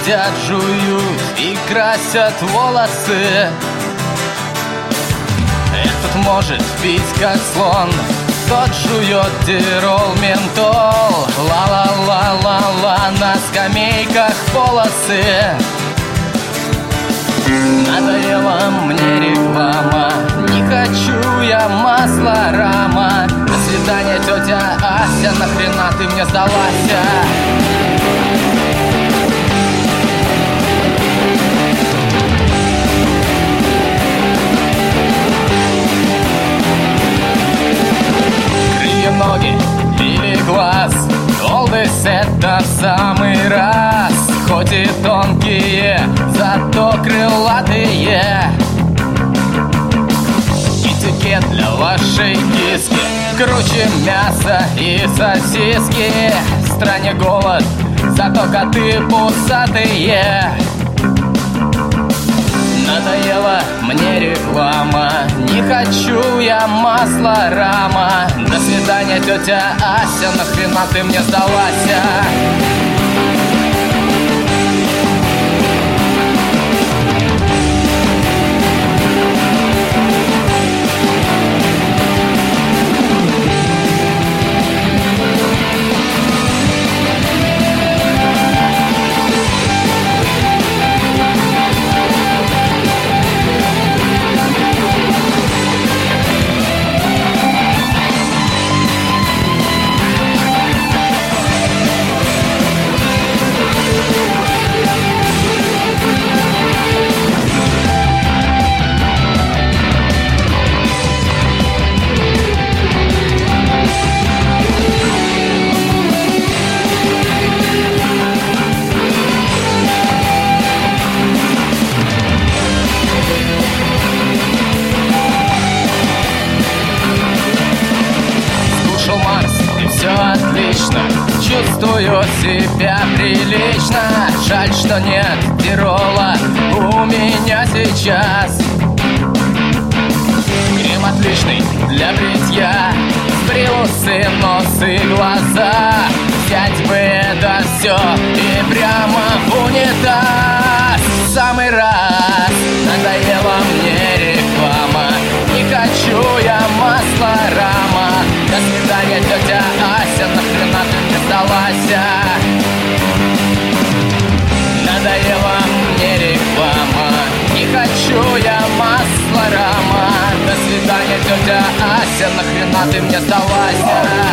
сидят, жуют и красят волосы. Этот может пить как слон, тот жует дирол, ментол. Ла-ла-ла-ла-ла, на скамейках полосы. Надоела мне реклама, не хочу я масла рама. До свидания, тетя Ася, нахрена ты мне сдалась? Крылья, ноги или глаз, олдес это в самый раз. Хоть и тонкие, зато крылатые. Этикет для вашей киски круче мяса и сосиски. В стране голод, зато коты пусатые. Надоела мне реклама, не хочу я масла рама. До свидания, тетя Ася, нахрена ты мне сдалась? Чувствую себя прилично. Жаль, что нет дирола у меня сейчас. Крем отличный для бритья, сбрил усы, нос и глаза. Взять бы это все и прямо в унитаз. В самый раз надоела мне реклама, не хочу я масла рама. До свидания, тетя Ася, нахрена ты мне сдалась? Надоела мне реклама, не хочу я масла рама. До свидания, тетя Ася, нахрена ты мне сдалась?